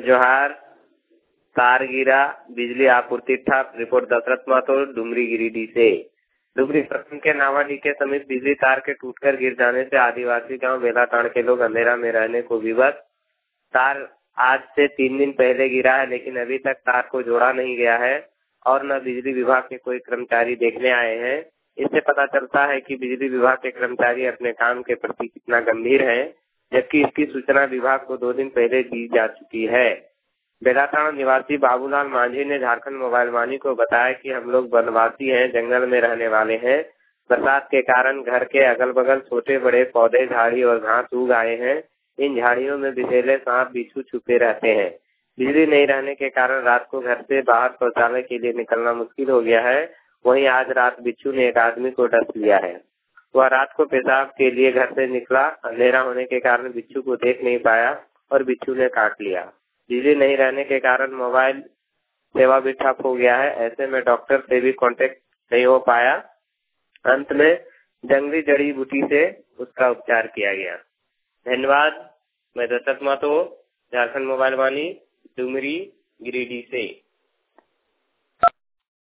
जोहार, तार गिरा, बिजली आपूर्ति ठप। रिपोर्ट दशरथ महतो, डुमरी गिरिडीह से। डुमरी प्रखंड के नावाडीह के समीप बिजली तार के टूटकर गिर जाने से आदिवासी गांव बेलाताड़ के लोग अंधेरा में रहने को विवश। तार आज से 3 दिन पहले गिरा है, लेकिन अभी तक तार को जोड़ा नहीं गया है और न बिजली विभाग के कोई कर्मचारी देखने आए हैं। इससे पता चलता है कि बिजली विभाग के कर्मचारी अपने काम के प्रति कितना गंभीर हैं, जबकि इसकी सूचना विभाग को 2 दिन पहले दी जा चुकी है। बेलाताड़ निवासी बाबूलाल मांझी ने झारखंड मोबाइल वाणी को बताया कि हम लोग वनवासी हैं, जंगल में रहने वाले हैं। बरसात के कारण घर के अगल बगल छोटे बड़े पौधे, झाड़ी और घास उग आए हैं। इन झाड़ियों में विषैले सांप बिच्छू छुपे रहते हैं। बिजली नहीं रहने के कारण रात को घर से बाहर शौचालय के लिए निकलना मुश्किल हो गया है। वहीं आज रात बिच्छू ने एक आदमी को डस लिया है। वह रात को पेशाब के लिए घर से निकला। अंधेरा होने के कारण बिच्छू को देख नहीं पाया और बिच्छू ने काट लिया। बिजली नहीं रहने के कारण मोबाइल सेवा भी ठप हो गया है। ऐसे में डॉक्टर से भी कांटेक्ट नहीं हो पाया। अंत में जंगली जड़ी बूटी से उसका उपचार किया गया। धन्यवाद। मैं दशरथ महतो, झारखंड मोबाइल वाणी, डुमरी गिरिडीह से।